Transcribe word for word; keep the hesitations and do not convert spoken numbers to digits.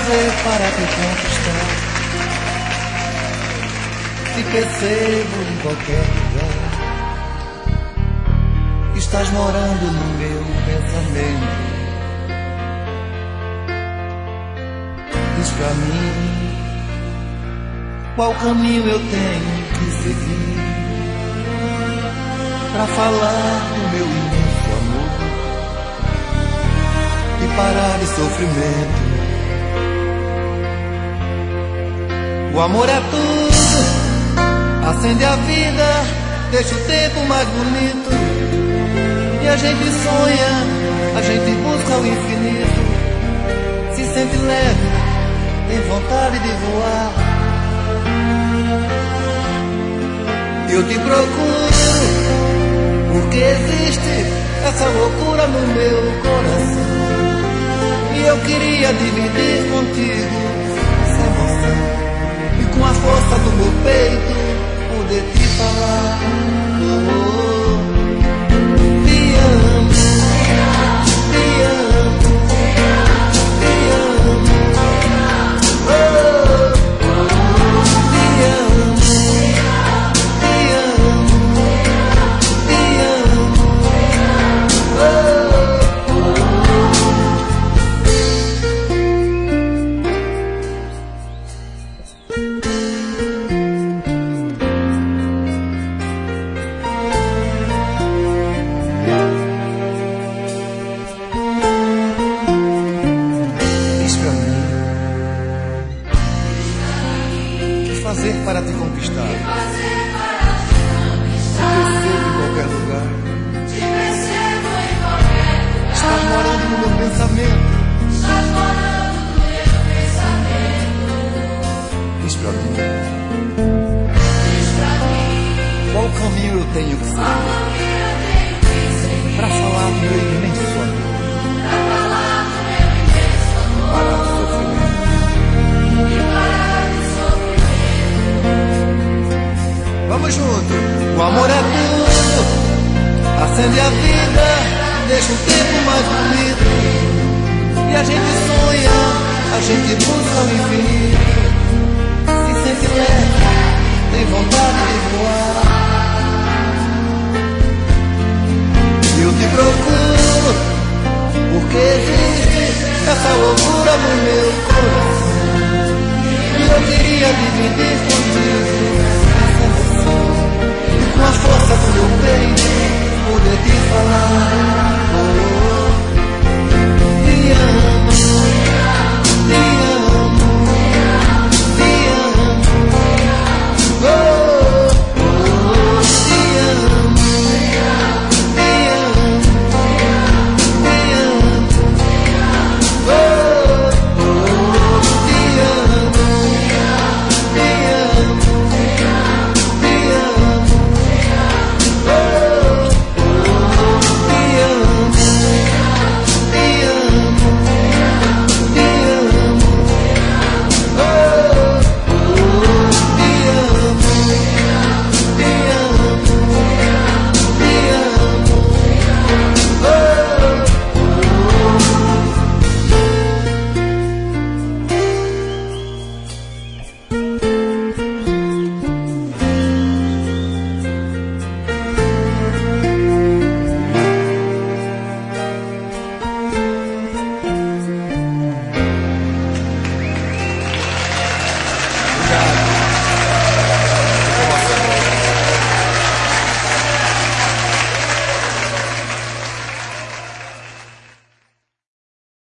fazer para te conquistar? Te percebo em qualquer lugar. Estás morando no meu pensamento. Diz pra mim qual caminho eu tenho que seguir pra falar do meu imenso amor e parar de sofrimento. O amor é tudo, acende a vida, deixa o tempo mais bonito. E a gente sonha, a gente busca o infinito. Se sente leve, tem vontade de voar. Eu te procuro, porque existe essa loucura no meu coração. E eu queria dividir contigo essa emoção. E com a força do meu peito poder te falar. Oh, oh, te amo, te amo, te amo. Oh, te amo, te amo, te amo. Oh, fazer para te conquistar? Te percebo em qualquer lugar. Estás morando no meu pensamento. Diz pra mim qual caminho eu tenho que seguir pra falar do meu imenso amor, parar de sofrimento. Vamos junto. O amor é tudo, acende a vida, deixa o tempo mais bonito. E a gente sonha, a gente busca o infinito. Se sente leve, tem vontade de voar.